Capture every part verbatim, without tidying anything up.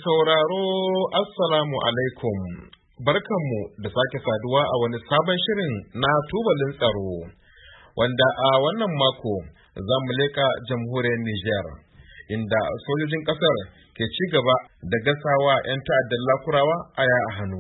sauraro Assalamu alaikum, barkanmu da sake saduwa a wani sabon shirin na tubalin tsaro, wanda a wannan mako za mu leƙa jamhuriyar Nijar, inda sojojin ƙasar ke ci gaba da gasawa 'yan ta'addan Lakurawa aya a hannu.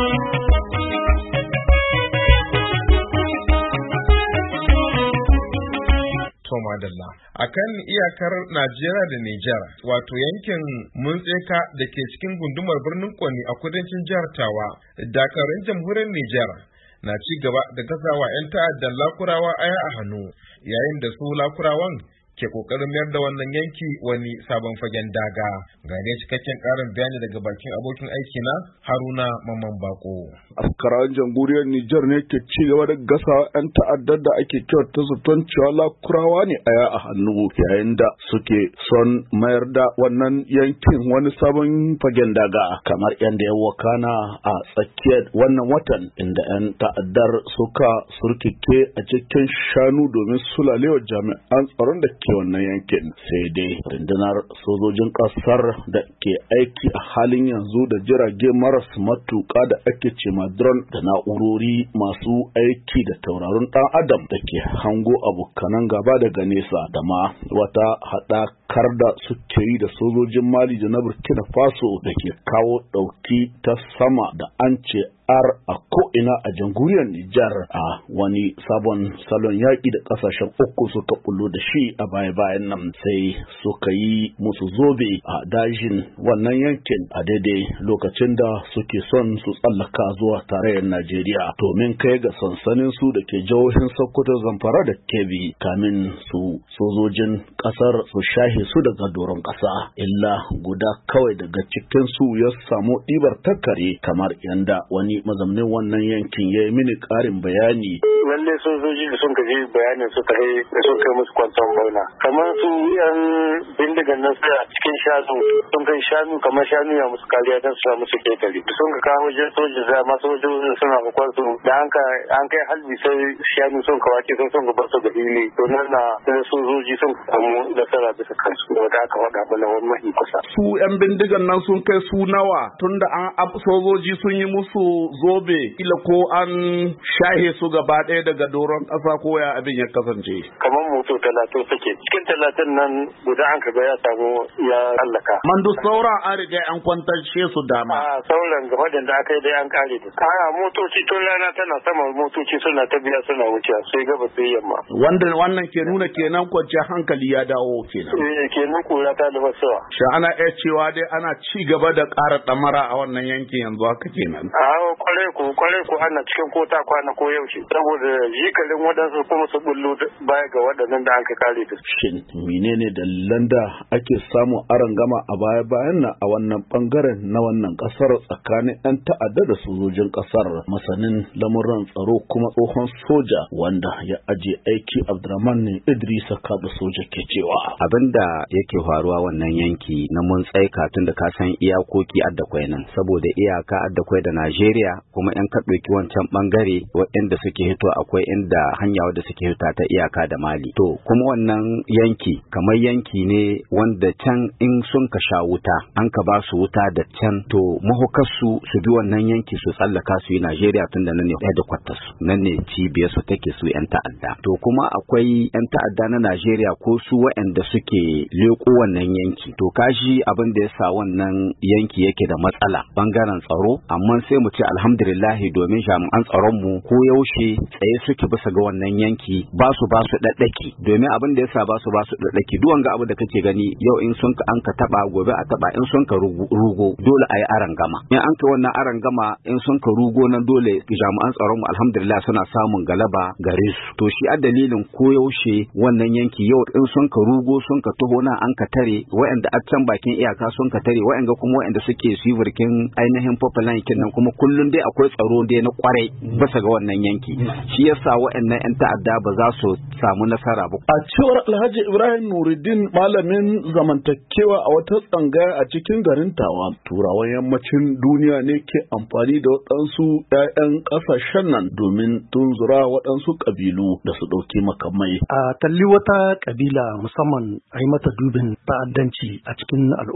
Tomadalla. A kan iyakar Najeriya da Nijar, wato yankin Muntseka da ke cikin gundumar birnin Kwani a kudancin jihar Tawa, dakarun jamhuriyar Nijar na ci gaba da gasawa 'yan ta'addan Lakurawa aya a hannu, yayin da su Lakurawan ke kokarin mayar da wannan yanki wani sabon fagen daga. Ga ne cikakken karin bayani daga bakin abokin aiki na Haruna Mamman Bako. Askaran jamhuriyar Nijar ne ke ci gaba da gasa 'yan ta'addar da ake kyauta zaton cewa Lakurawa ne aya a hannu, yayin da suke son mayar da wannan yankin wani sabon fagen daga, kamar yadda ya wakana a tsakiyar wannan watan, inda 'yan ta'addar suka surkike a cikin shanu domin sulalewa jami'an tsaron da ke wannan yankin. Sai dai rundunar sojojin kasar da ke aiki a halin yanzu da jirage maras matuka da ake ce drone da na'urori masu aiki da tauraron dan adam da ke hango abokanan gaba daga nesa, da ma wata haɗakar da suke yi da sojojin Mali da na Burkina Faso da ke kawo ɗauki ta sama da an ce ar a ko'ina a jamhuriyar Nijar, a wani sabon salon yaƙi da ƙasashen uku suka bullo da shi a baya-bayan nan, sai suka yi musu zobe a dajin wannan yankin a daidai lokacin da suke son su tsallaka zuwa tarayyar Najeriya domin kai ga sansanin su da ke jihohin Sokoto, Zamfara da Kebbi, kamin su sojojin ƙasar su shahe su daga doron ƙasa. Illa guda kawai daga cikin su ya samu ɗibar takare, kamar yanda wani mazaunin wannan yankin ya yi mini ƙarin bayani. Lalle sojoji da sun kaji bayanin su kai da sun kai musu kwanton bauna, kamar su yan bindigan nan a cikin shanu sun kai shanu kamar shanu ya musu kariya don su samu su ketare, sun ka kawo wajen soji za ma sojojin suna hukwan su da an kai halbi sai shanu sun ka wace sun sun ka bar su da hili, to nan na sojoji sun samu nasara bisa kansu da aka faɗa bana wani mahi kusa. Su yan bindigan nan sun kai su nawa tunda an sojoji sun yi musu zobe, kila ko an shahe su gaba ɗaya daga doron ƙasa, ko ya abin ya kasance? Kamar moto talatin suke, cikin talatin nan guda an kaga ya samu ya tsallaka. Mandu sauran an riga an kwantarce su dama. A sauran gaba da aka yi dai an kare da. A motoci tun rana tana sama, motoci suna ta biya suna wucewa sai gaba sai yamma. Wanda wannan ke nuna kenan kwanciyar hankali ya dawo kenan. Eh kenan kura ta da wasawa. Sha ana iya cewa dai ana ci gaba da ƙara ɗamara a wannan yankin yanzu haka kenan. A kwarai ku kwarai ku ana cikin kota kwana ko yaushe, saboda jikalin waɗansu kuma su bullo baya ga waɗannan da aka kare da. Shin menene dalilan da ake samu arangama a baya bayan nan a wannan bangaren na wannan kasar tsakanin 'yan ta'adda da sojojin kasar? Masanin lamuran tsaro kuma tsohon soja wanda ya aje aiki Abdurrahman Idrisa Kabu soja ke cewa abinda yake faruwa wannan yanki na mun tsaika tun da ka san iyakoki adda kwai nan, saboda iyaka adda kwai da Najeriya, kuma 'yan ka ɗauki wancan bangare waɗanda suke hito akwai inda hanya wadda suke hita ta iyaka da Mali. To kuma wannan yanki kamar yanki ne wanda can in sun ka sha wuta an ka ba su wuta da can, to mahukarsu su bi wannan yanki su tsallaka su yi Najeriya, tun da nan ne ɗaya da kwatas nan ne cibiyar su take su 'yan ta'adda. To kuma akwai 'yan ta'adda na Najeriya ko su waɗanda suke leƙo wannan yanki. To kashi abin da ya sa wannan yanki yake da matsala bangaren tsaro, amma sai mu ce alhamdulillah domin jami'an tsaron mu ko yaushe tsaye suke bisa ga wannan yanki, ba su ba su daddaki, domin abin da yasa ba su ba su daddaki duk wanga abu da kake gani yau in sun ka an ka taba gobe a taba, in sun ka rugo dole ayi arangama, in an ka wannan arangama in sun ka rugo nan dole jami'an tsaron mu alhamdulillah suna samun galaba gare su. To shi a dalilin ko yaushe wannan yanki yau in sun ka rugo sun ka taho nan an ka tare, waɗanda a can bakin iyaka sun ka tare, waɗanda kuma waɗanda suke suivirkin ainihin popular yankin nan kuma kullun dai akwai tsaro dai na kwarai bisa ga wannan yanki, shi yasa waɗannan 'yan ta'adda ba za su samu nasara ba. A cewar Alhaji Ibrahim Nuruddin, malamin zamantakewa a wata tsangaya a cikin garin Tawa, turawan yammacin duniya ne ke amfani da waɗansu 'ya'yan ƙasashen nan domin tunzura waɗansu ƙabilu da su ɗauki makamai. A kalli wata ƙabila musamman a yi mata dubin ta'addanci a cikin al'umma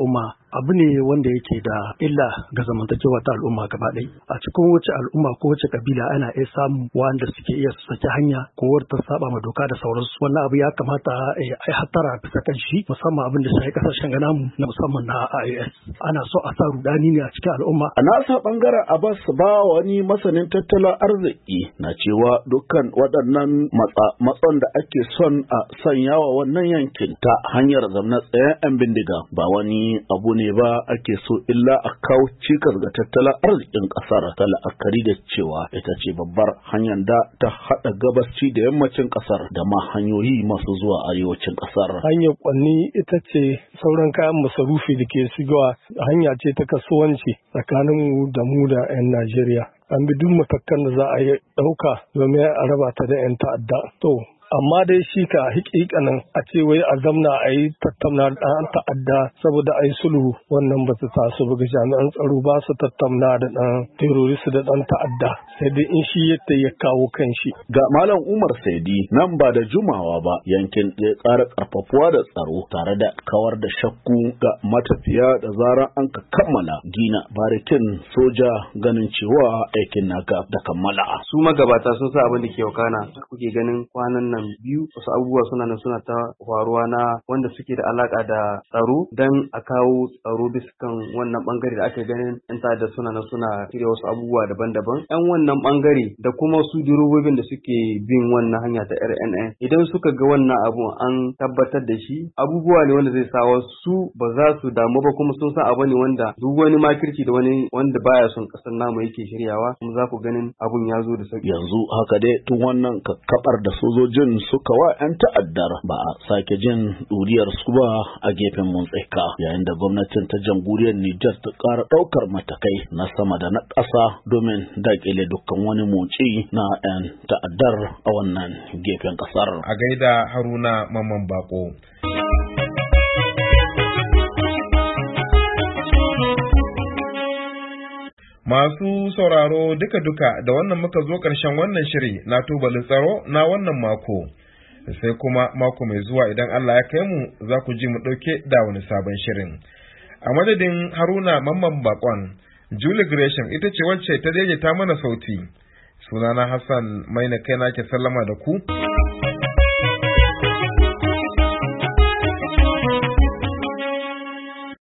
abu ne wanda yake da illa ga zamantakewa ta al'umma gaba ɗaya. A cikin wace al'umma ko wace kabila ana iya samun wanda suke iya su saki hanya ko wata saba ma doka da sauransu. Wannan abu ya kamata a yi hattara bisa kan shi, musamman abin da shi kasashen gana mu na musamman na I O S. Ana so a sa rudani ne a cikin al'umma. A nasa bangaren Abbas ba wani masanin tattalin arziki na cewa dukkan waɗannan matsa matsan da ake son a sanya wa wannan yankin ta hanyar zamna tsayen 'yan bindiga ba wani abu ne ba ake so illa a kawo cikas ga tattalin arzikin ƙasar, ta la'akari da cewa ita ce babbar hanyar da ta haɗa gabasci da yammacin ƙasar da ma hanyoyi masu zuwa arewacin ƙasar. Hanyar Kwanni ita ce sauran kayan masarufi da ke shigowa, hanya ce ta kasuwanci tsakanin mu da mu da 'yan Najeriya. An bi duk matakan da za a yi ɗauka domin a raba ta da 'yan ta'adda. To, amma dai shi ka hakikanin a ce wai a zamna a yi tattauna da ɗan ta'adda saboda a yi sulhu, wannan ba su taso ba ga jami'an tsaro ba su tattauna da ɗan terrorist da ɗan ta'adda, sai dai in shi yadda ya kawo kan shi. Ga Malam Umar Saidi nan ba da jumawa ba yankin ya ƙara ƙarfafuwa da tsaro tare da kawar da shakku ga matafiya da zarar an ka kammala gina barikin soja, ganin cewa aikin naka da kammala. Su magabata sun sa abin da ke wakana, kuke ganin kwanan nan biyu wasu abubuwa suna nan suna ta faruwa na wanda suke da alaka da tsaro dan a kawo tsaro bisa kan wannan bangare da ake ganin yan ta'adda suna nan suna shirya wasu abubuwa daban-daban. Yan wannan bangare da kuma su direbobin da suke bin wannan hanya ta R N N idan suka ga wannan abu an tabbatar da shi, abubuwa ne wanda zai sa wasu ba za su damu ba, kuma sun san abu ne wanda duk wani makirci da wani wanda baya son kasar namu yake shiryawa, kuma za ku ganin abun ya zo da sauki. Yanzu haka dai tun wannan kakkabar da sojojin suka wa 'yan ta'addar ba a sake jin ɗuriyar su ba a gefen Muntsika, yayin da gwamnatin ta jamhuriyar Nijar ta ƙara ɗaukar matakai na sama da na ƙasa domin daƙile dukkan wani motsi na 'yan ta'addar a wannan gefen ƙasar. A gaida Haruna Mamman Bako. Masu sauraro duka-duka da wannan muka zo ƙarshen wannan shiri na tubalin tsaro na wannan mako. Sai kuma mako mai zuwa idan Allah ya kai mu za ku ji mu ɗauke da wani sabon shirin. A madadin Haruna Mamman Bakon, Julie Gresham ita ce wacce ta daidaita mana sauti. Sunana Hassan Maina kai nake sallama da ku.